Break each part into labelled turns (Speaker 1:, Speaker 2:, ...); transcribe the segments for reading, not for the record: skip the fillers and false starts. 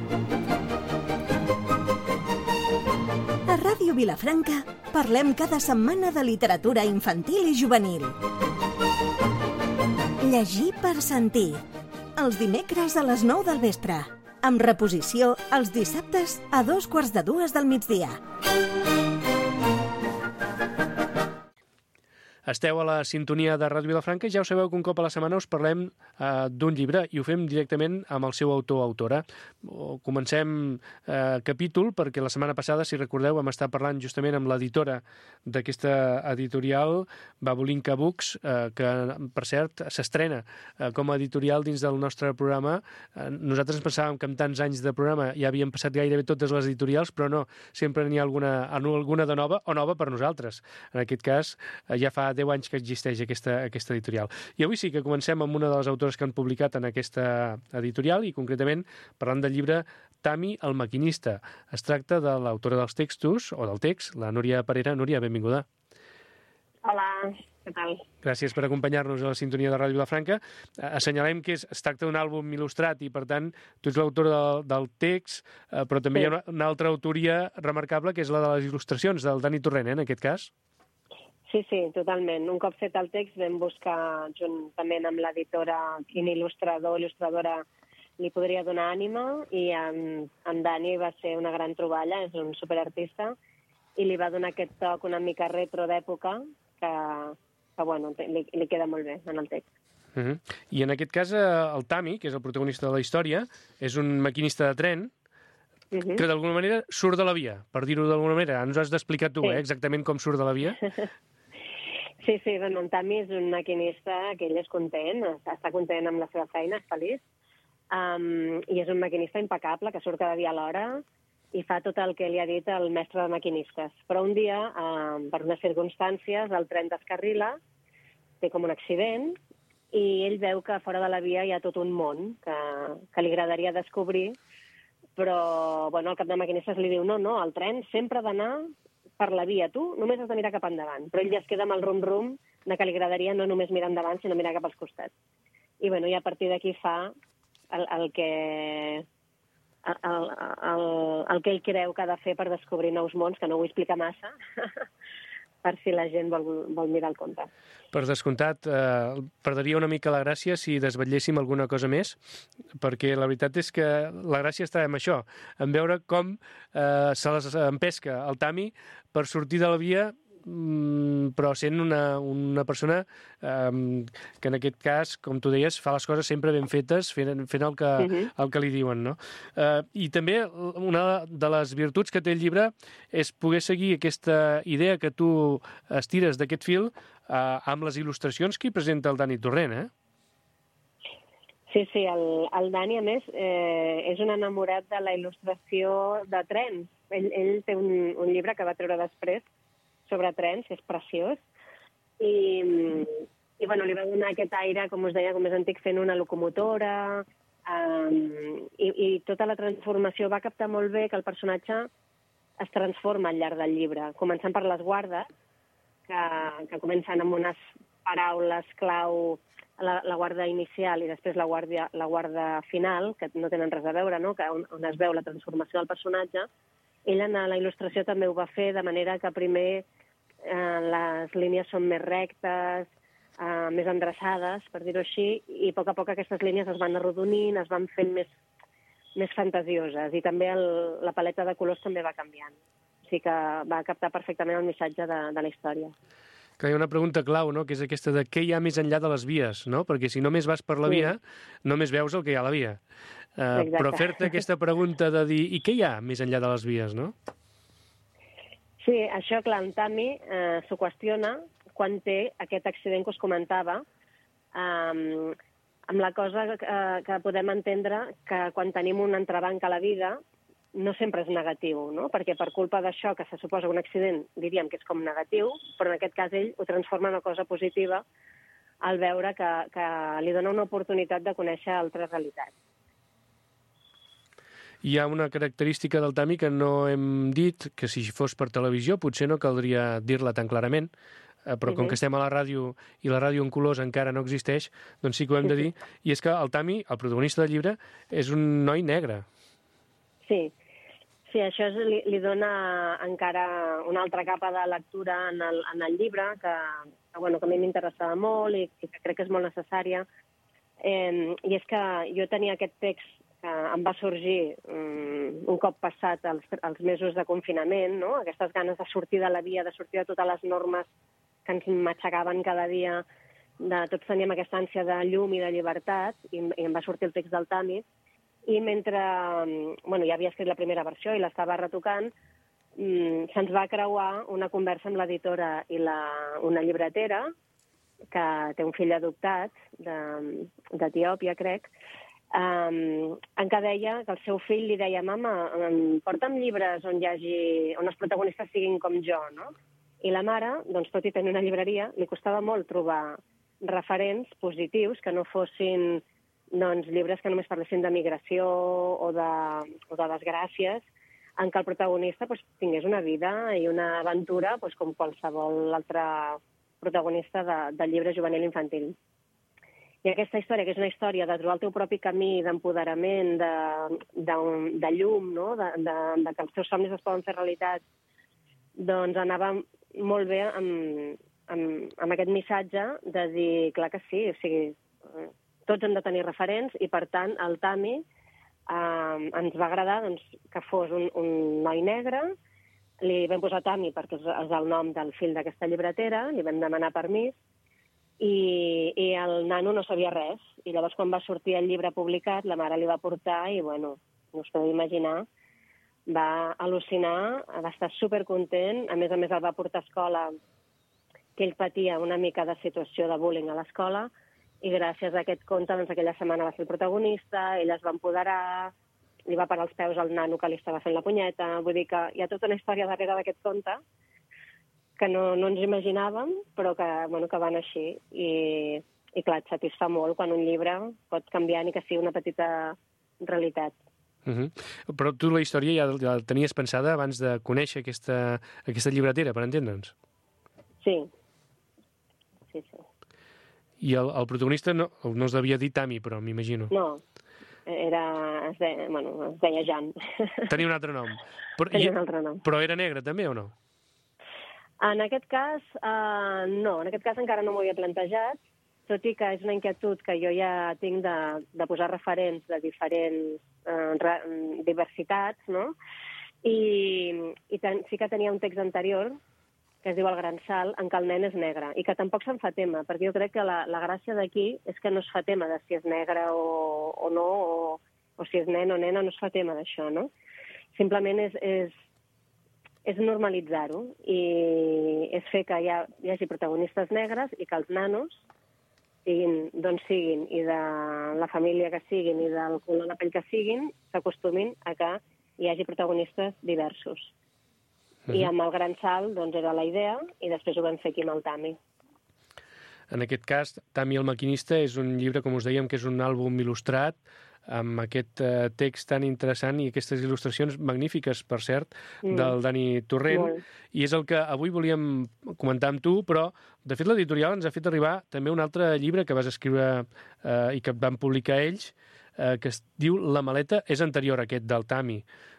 Speaker 1: A Ràdio Vilafranca parlem cada setmana de literatura infantil i juvenil. Llegir per sentir. Els dimecres a les 9 del vespre. Amb reposició els dissabtes a 2:45 del migdia.
Speaker 2: Esteu a la sintonia de Ràdio Vilafranca i ja ho sabeu que un cop a la setmana us parlem d'un llibre i ho fem directament amb el seu autor o autora. Comencem capítol perquè la setmana passada, si recordeu, vam estar parlant justament amb l'editora d'aquesta editorial, Babulinka Books, que, per cert, s'estrena com a editorial dins del nostre programa. Nosaltres pensàvem que amb tants anys de programa ja havien passat gairebé totes les editorials, però no, sempre n'hi ha alguna de nova o nova per nosaltres. En aquest cas, ja fa 10 anys que existeix aquesta editorial. I avui sí que comencem amb una de les autores que han publicat en aquesta editorial i concretament parlant del llibre Tami, el maquinista. Es tracta de l'autora dels textos, o del text, la Núria Parera. Núria, benvinguda.
Speaker 3: Hola, què tal?
Speaker 2: Gràcies per acompanyar-nos a la sintonia de Ràdio Vilafranca. Assenyalem que es tracta d'un àlbum il·lustrat i, per tant, tu ets l'autora del text, però també hi ha una altra autoria remarcable, que és la de les il·lustracions, del Dani Torrent, en aquest cas.
Speaker 3: Sí, totalment. Un cop fet el text vam buscar, juntament amb l'editora, quin il·lustradora li podria donar ànima, i en Dani va ser una gran troballa, és un superartista, i li va donar aquest toc una mica retro d'època que bueno, li queda molt bé en el text.
Speaker 2: I en aquest cas el Tami, que és el protagonista de la història, és un maquinista de tren que d'alguna manera surt de la via, per dir-ho d'alguna manera. Ens ho has d'explicar tu, exactament com surt de la via.
Speaker 3: Sí, bueno, en Tami és un maquinista que ell és content, està content amb la seva feina, és feliç, i és un maquinista impecable que surt cada dia a l'hora i fa tot el que li ha dit el mestre de maquinistes. Però un dia, per unes circumstàncies, el tren descarrila, té com un accident, i ell veu que fora de la via hi ha tot un món que li agradaria descobrir, però bueno, el cap de maquinistes li diu no, el tren sempre ha d'anar per la via, tu només has de mirar cap endavant. Però ell ja es queda amb el rum-rum de que li agradaria no només mirar endavant, sinó mirar cap als costats. I bueno, i a partir d'aquí fa el que ell creu que ha de fer per descobrir nous mons, que no ho vull explicar massa, per si la gent vol mirar el conte.
Speaker 2: Per descomptat, perdria una mica la gràcia si desvetlléssim alguna cosa més, perquè la veritat és que la gràcia està en això, en veure com se les empesca el Tami per sortir de la via, però sent una persona que en aquest cas, com tu deies, fa les coses sempre ben fetes, fent el que li diuen, no? I també una de les virtuts que té el llibre és poder seguir aquesta idea que tu estires d'aquest fil amb les il·lustracions que hi presenta el Dani Torrent,
Speaker 3: Sí, el Dani, a més, és un enamorat de la il·lustració de trens. Ell té un llibre que va treure després sobre trens, és preciós, i bueno, li va donar aquest aire, com us deia, com més antic, fent una locomotora, i tota la transformació va captar molt bé que el personatge es transforma al llarg del llibre, començant per les guardes, que comencen amb unes paraules clau, la guarda inicial i després la guarda final, que no tenen res a veure, no? On es veu la transformació del personatge. Ell en la il·lustració també ho va fer de manera que primer les línies són més rectes, més endreçades, per dir-ho així, i a poc aquestes línies es van arrodonint, es van fent més fantasioses, i també la paleta de colors també va canviant. O sigui que va captar perfectament el missatge de la història.
Speaker 2: Que hi ha una pregunta clau, no?, que és aquesta de què hi ha més enllà de les vies, no? Perquè si només vas per la via, només veus el que hi ha a la via. Però fer-te aquesta pregunta de dir i què hi ha més enllà de les vies, no?
Speaker 3: Sí, això, clar, en Tami s'ho qüestiona quan té aquest accident que us comentava, amb la cosa que podem entendre que quan tenim un entrebanc a la vida no sempre és negatiu, no? Perquè per culpa d'això, que se suposa un accident, diríem que és com negatiu, però en aquest cas ell ho transforma en una cosa positiva al veure que li dona una oportunitat de conèixer altres realitats.
Speaker 2: Hi ha una característica del Tami que no hem dit, que si fos per televisió potser no caldria dir-la tan clarament, però com que estem a la ràdio i la ràdio en colors encara no existeix, doncs sí que ho hem de dir, i és que el Tami, el protagonista del llibre, és un noi negre.
Speaker 3: Sí, això li dona encara una altra capa de lectura en el llibre, que a mi m'interessava molt i que crec que és molt necessària. I és que jo tenia aquest text que em va sorgir un cop passat els mesos de confinament, no? Aquestes ganes de sortir de la via, de sortir de totes les normes que ens matxacaven cada dia. Tots teníem aquesta ànsia de llum i de llibertat, i em va sortir el text del Tami. I mentre ja havia escrit la primera versió i l'estava retocant, se'ns va creuar una conversa amb l'editora i una llibretera, que té un fill adoptat d'Etiòpia, crec, en què deia que el seu fill li deia: mama, porta'm llibres on els protagonistes siguin com jo, no? I la mare, doncs, tot i tenir una llibreria, li costava molt trobar referents positius que no fossin llibres que només parlessin de migració o de desgràcies, en què el protagonista tingués una vida i una aventura com qualsevol altre protagonista de llibre juvenil infantil. I aquesta història, que és una història de trobar el teu propi camí, d'empoderament, de llum, no? de que els teus somnis es poden fer realitat, doncs anava molt bé amb aquest missatge de dir, clar que sí, o sigui, tots hem de tenir referents i, per tant, el Tami ens va agradar que fos un noi negre. Li vam posar Tami perquè és el nom del fill d'aquesta llibretera, li vam demanar permís, i el nano no sabia res. I llavors, quan va sortir el llibre publicat, la mare li va portar i, no us podeu imaginar, va al·lucinar, va estar supercontent. A més, el va portar a escola, que ell patia una mica de situació de bullying a l'escola, i gràcies a aquest conte, aquella setmana va ser el protagonista, ell es va empoderar, li va parar els peus al nano que li estava fent la punyeta. Vull dir que hi ha tota una història darrere d'aquest conte que no ens imaginàvem, però que van així. I clar, et satisfà molt quan un llibre pot canviar ni que sigui una petita realitat.
Speaker 2: Però tu la història ja la tenies pensada abans de conèixer aquesta llibretera, per entendre'ns?
Speaker 3: Sí.
Speaker 2: I el protagonista no es devia dir Tami, però m'imagino.
Speaker 3: No, es deia Jan.
Speaker 2: Tenia un altre nom.
Speaker 3: Tenia un altre nom.
Speaker 2: Però era negre també o no?
Speaker 3: En aquest cas, no. En aquest cas encara no m'ho havia plantejat, tot i que és una inquietud que jo ja tinc de posar referents de diferents diversitats, no? I sí que tenia un text anterior que es diu El gran salt, en què el nen és negre, i que tampoc se'n fa tema, perquè jo crec que la gràcia d'aquí és que no es fa tema de si és negre o no, o si és nen o nena, no es fa tema d'això, no? Simplement és normalitzar-ho, i és fer que hi hagi protagonistes negres i que els nanos, siguin d'on siguin i de la família que siguin i del color de pell que siguin, s'acostumin a que hi hagi protagonistes diversos. I amb El gran salt era la idea, i després ho vam fer aquí amb el Tami.
Speaker 2: En aquest cas, Tami el maquinista és un llibre, com us dèiem, que és un àlbum il·lustrat, amb aquest text tan interessant i aquestes il·lustracions magnífiques, per cert, del Dani Torrent. I és el que avui volíem comentar amb tu, però, de fet, l'editorial ens ha fet arribar també un altre llibre que vas escriure i que van publicar ells, que es diu La maleta, és anterior a aquest del Tami.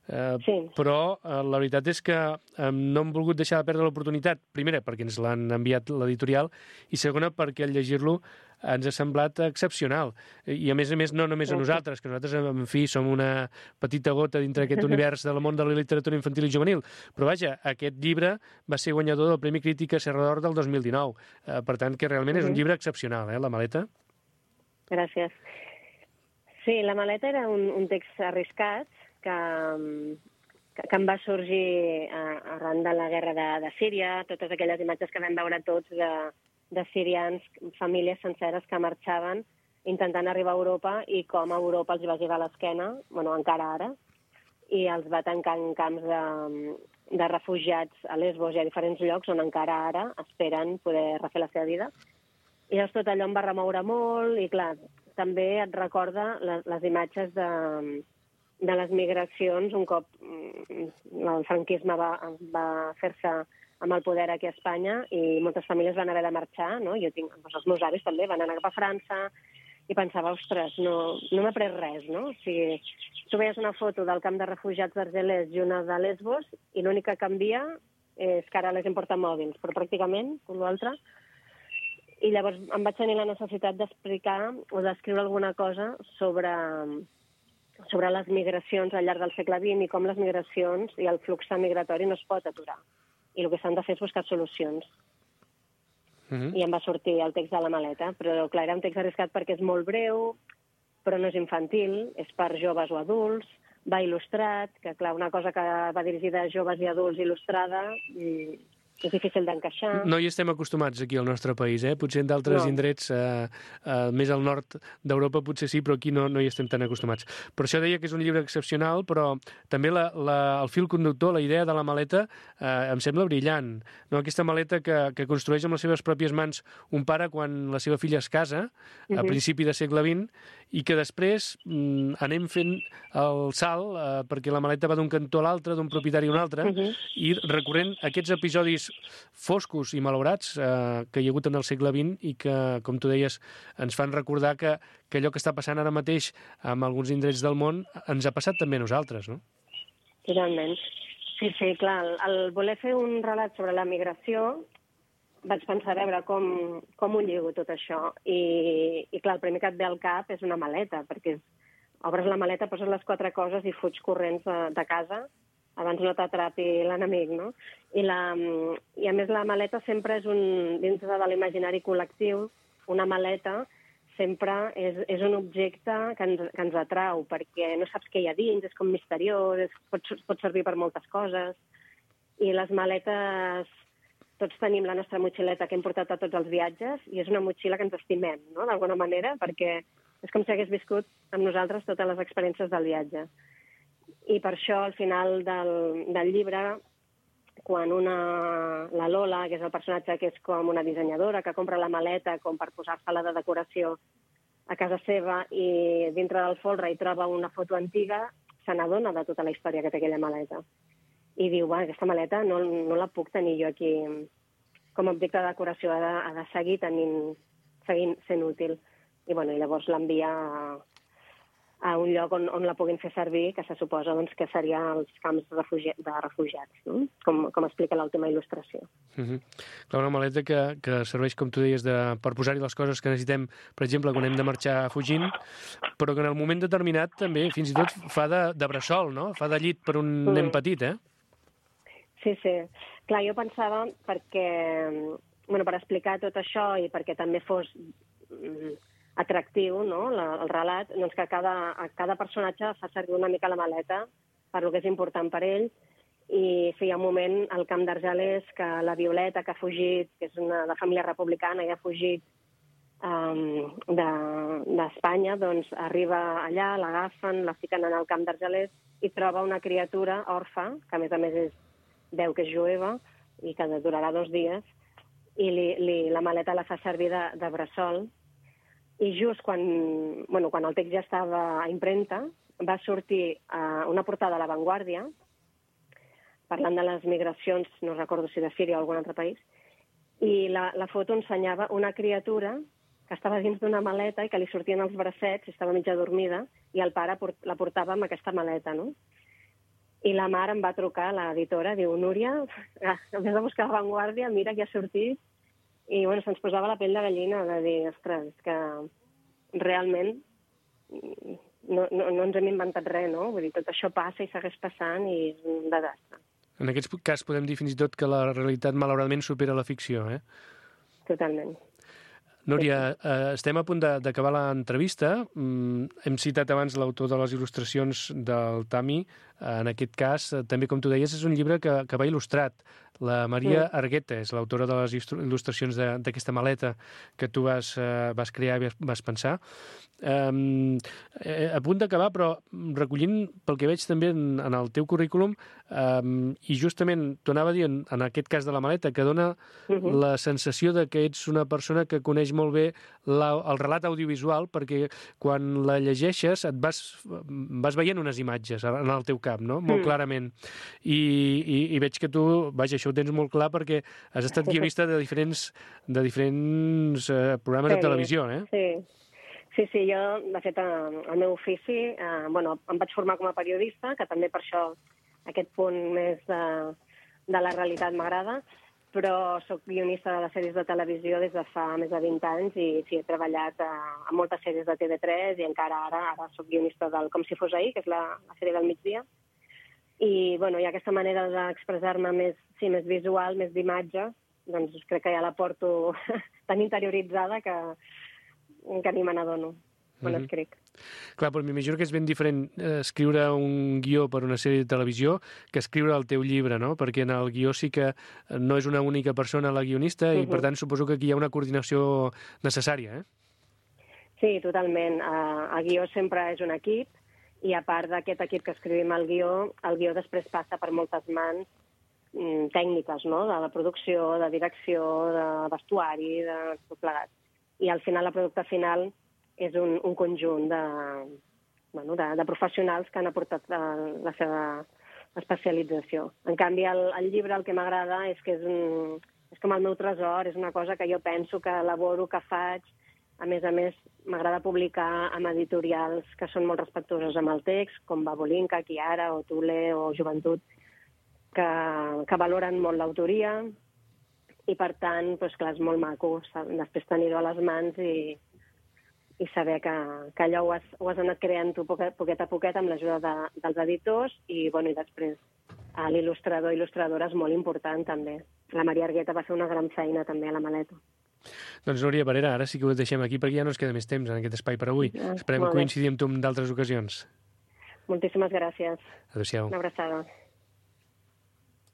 Speaker 2: Però la veritat és que no hem volgut deixar de perdre l'oportunitat, primera perquè ens l'han enviat l'editorial, i segona perquè al llegir-lo ens ha semblat excepcional. I a més, no només a nosaltres, que nosaltres, en fi, som una petita gota dintre d'aquest univers del món de la literatura infantil i juvenil. Però vaja, aquest llibre va ser guanyador del Premi Crítica Serra d'Or del 2019. Per tant, que realment és un llibre excepcional, La maleta.
Speaker 3: Gràcies. Sí, La maleta era un text arriscat, que em va sorgir arran de la guerra de Síria, totes aquelles imatges que vam veure tots de sirians, famílies senceres que marxaven intentant arribar a Europa, i com a Europa els va girar l'esquena, encara ara, i els va tancar en camps de refugiats a Lesbos i a diferents llocs on encara ara esperen poder refer la seva vida. I llavors tot allò em va remoure molt, i clar, també et recorda les imatges de les migracions un cop el franquisme va fer-se amb el poder aquí a Espanya, i moltes famílies van haver de marxar, no? Jo tinc, els meus avis també van anar cap a França, i pensava, ostres, no m'ha pres res, no? O sigui, tu veies una foto del camp de refugiats d'Argelers i una de Lesbos i l'únic que canvia és que ara les hem portamòbils, però pràcticament tot l'altre. I llavors em vaig tenir la necessitat d'explicar o d'escriure alguna cosa sobre les migracions al llarg del segle XX i com les migracions i el flux migratori no es pot aturar. I el que s'han de fer és buscar solucions. I em va sortir el text de la maleta, però clar, era un text arriscat perquè és molt breu, però no és infantil, és per joves o adults, va il·lustrat, que clar, una cosa que va dirigida a joves i adults il·lustrada és difícil d'encaixar.
Speaker 2: No hi estem acostumats aquí al nostre país, Potser en d'altres indrets, més al nord d'Europa potser sí, però aquí no hi estem tan acostumats. Per això deia que és un llibre excepcional, però també el fil conductor, la idea de la maleta, em sembla brillant. No? Aquesta maleta que construeix amb les seves pròpies mans un pare quan la seva filla es casa, a principi de segle XX, i que després anem fent el salt perquè la maleta va d'un cantó a l'altre, d'un propietari a un altre, i recorrent aquests episodis foscos i malaurats que hi ha hagut en el segle XX i que, com tu deies, ens fan recordar que allò que està passant ara mateix amb alguns indrets del món ens ha passat també a nosaltres, no?
Speaker 3: Totalment. Sí, clar, al voler fer un relat sobre la migració vaig pensar a veure com ho lligo tot això i clar, el primer que et ve al cap és una maleta, perquè obres la maleta, poses les 4 coses i fuig corrents de casa abans no t'atrapi l'enemic, no? I a més la maleta sempre és dins de l'imaginari col·lectiu, una maleta sempre és un objecte que ens atrau, perquè no saps què hi ha dins, és com misteriós, pot servir per moltes coses, i les maletes, tots tenim la nostra motxileta que hem portat a tots els viatges, i és una motxilla que ens estimem, no?, d'alguna manera, perquè és com si hagués viscut amb nosaltres totes les experiències del viatge. I per això, al final del llibre, quan la Lola, que és el personatge que és com una dissenyadora, que compra la maleta com per posar-se-la de decoració a casa seva i dintre del folre hi troba una foto antiga, se n'adona de tota la història que té aquella maleta. I diu, aquesta maleta no la puc tenir jo aquí com a objecte de decoració, ha de seguir sent útil. I llavors l'envia a un lloc on la puguin fer servir, que se suposa que seria els camps de refugiats, no? Com explica l'última il·lustració.
Speaker 2: Clar, una maleta que serveix, com tu deies, per posar-hi les coses que necessitem, per exemple, quan hem de marxar fugint, però que en el moment determinat també, fins i tot, fa de bressol, no? Fa de llit per un nen petit,
Speaker 3: Sí. Clar, jo pensava perquè, per explicar tot això i perquè també fos atractiu, no?, el relat, doncs que cada personatge fa servir una mica la maleta per lo que és important per ell, i feia un moment al camp d'Argelers que la Violeta, que ha fugit, que és de família republicana i ha fugit d'Espanya, doncs arriba allà, l'agafen, la fiquen en el camp d'Argelers i troba una criatura orfa, que a més veu que és jueva i que durarà 2 dies, i la maleta la fa servir de bressol. I just quan el text ja estava a impremta, va sortir una portada a La Vanguardia, parlant de les migracions, no recordo si de Síria o algun altre país, i la foto ensenyava una criatura que estava dins d'una maleta i que li sortien els bracets, estava mitja dormida, i el pare la portava amb aquesta maleta, no? I la mare em va trucar, l'editora, diu, Núria, has de buscar La Vanguardia, mira que ha sortit. I se'ns posava la pell de gallina de dir, ostres, és que realment no ens hem inventat res, no? Vull dir, tot això passa i segueix passant i és un desastre.
Speaker 2: En aquest cas podem dir fins i tot que la realitat malauradament supera la ficció,
Speaker 3: Totalment.
Speaker 2: Núria, estem a punt d'acabar l'entrevista. Hem citat abans l'autor de les il·lustracions del Tami. En aquest cas, també, com tu deies, és un llibre que va il·lustrat. La Maria Argueta és l'autora de les il·lustracions d'aquesta maleta que tu vas crear i vas pensar. A punt d'acabar, però recollint pel que veig també en el teu currículum, i justament t'ho anava a dir en aquest cas de la maleta, que dona la sensació de que ets una persona que coneix molt bé el relat audiovisual, perquè quan la llegeixes et vas veient unes imatges en el teu cap, no? Molt clarament. I veig que tu, vaja, això ho tens molt clar perquè has estat guionista de diferents programes de televisió,
Speaker 3: Sí, Sí, jo, de fet, el meu ofici, em vaig formar com a periodista, que també per això aquest punt més de la realitat m'agrada, però sóc guionista de les sèries de televisió des de fa més de 20 anys i sí, he treballat a moltes sèries de TV3 i encara ara sóc guionista del Com si fos ahir, que és la sèrie del migdia. I hi ha aquesta manera d'expressar-me més visual, més d'imatge, doncs crec que ja la porto tan interioritzada que ni me n'adono quan escric.
Speaker 2: Clar, però m'imagino que és ben diferent escriure un guió per una sèrie de televisió que escriure el teu llibre, no? Perquè en el guió sí que no és una única persona la guionista i, per tant, suposo que aquí hi ha una coordinació necessària,
Speaker 3: Sí, totalment. El guió sempre és un equip i, a part d'aquest equip que escrivim el guió després passa per moltes mans tècniques, no? De la producció, de direcció, de vestuari, de tot plegat. I al final, el producte final és un conjunt de professionals que han aportat la seva especialització. En canvi, el llibre el que m'agrada és que és com el meu tresor, és una cosa que jo penso, que elaboro, que faig. A més, m'agrada publicar amb editorials que són molt respectuosos amb el text, com Babolinka, Kiara, o Tule, o Joventut, que valoren molt l'autoria. I, per tant, clar, és molt maco després tenir-ho a les mans i saber que allò ho has anat creant tu poquet a poquet amb l'ajuda dels editors i després l'il·lustrador i il·lustradora és molt important també. La Maria Argueta va fer una gran feina també a la maleta.
Speaker 2: Doncs Núria Parera, ara sí que ho deixem aquí perquè ja no ens queda més temps en aquest espai per avui. Esperem coincidir amb tu en d'altres ocasions.
Speaker 3: Moltíssimes gràcies.
Speaker 2: Adéu-siau.
Speaker 3: Una abraçada.